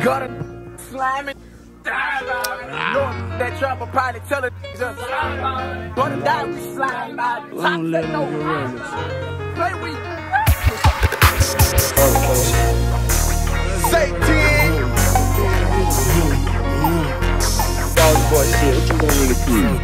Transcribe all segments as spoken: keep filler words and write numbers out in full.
Got a slimy. That trouble probably tell it just gonna die, we slide by. Don't let them get reckless. Play we. Say ten. Soldier boy shit, what you want me to prove?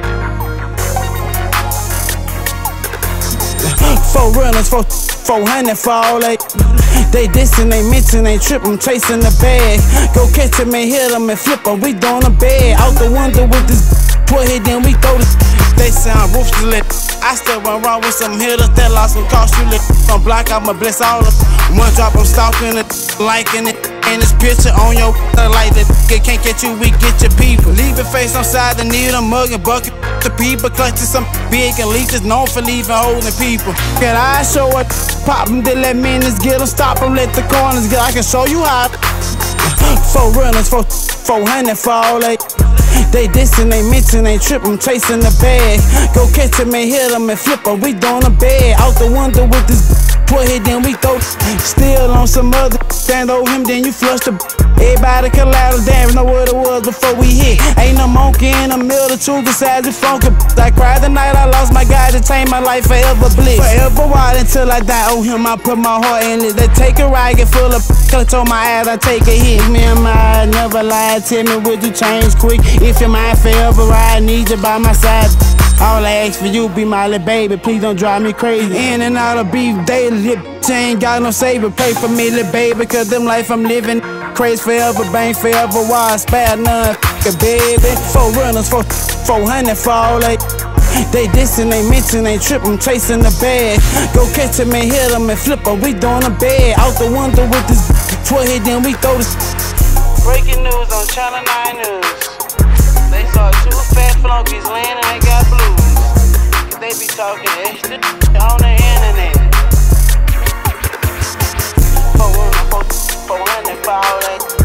Four runners, four, four hundred for all they. They dissing, they mention, they trippin', chasing the bag. Go catch him and hit him and flip him, we doing a bed. Out the window with this, put it, then we throw this. They sound ruthless. I still run wrong with some hitters that lost some cost you lit. On block, I'ma bless all of them. One drop, I'm stalking it, liking it. And this picture on your like that. Can't get you, we get your people. Leave your face on side the needle, mug and bucket. The people clutching some big and leeches known for leaving holding people. Can I show it? Pop them, then let minutes get them. Stop them, let the corners get. I can show you how. Four runners, four, four hundred for all they. They dissing, they mention, they trippin', chasing the bag. Go catch him and hit him and flip him, we doing a bed. Out the window with this. Put it, then we throw. Still on some other. Stand over him, then you flush the. Everybody collateral damage, know what it was before we hit. Ain't no monkey in the middle, the truth besides the funky. I cried the night I lost my guy to change my life forever bliss. Forever wild until I die. Oh him, I put my heart in it. They take a ride, get full of. Cause told my ass I take a hit. Me and my eyes never lied. Tell me would you change quick? If you're mine forever, I need you by my side. All I ask for you be my little baby, please don't drive me crazy. In and out of beef daily, bitch ain't got no savior. Pray for me, little baby, cause them life I'm living. Crazy forever, bang forever, why I spare none, f***a baby. Four runners, four, four hundred for all they. They dissing, they mention, they trippin', chasing the bag. Go catch him and hit him and flip him, we doing a bed. Out the window with this, put it, then we throw this. Breaking news on Channel nine News. They saw two fat flunkies laying and they got blues. They be talking extra on the internet. Four hundred, four hundred for all that.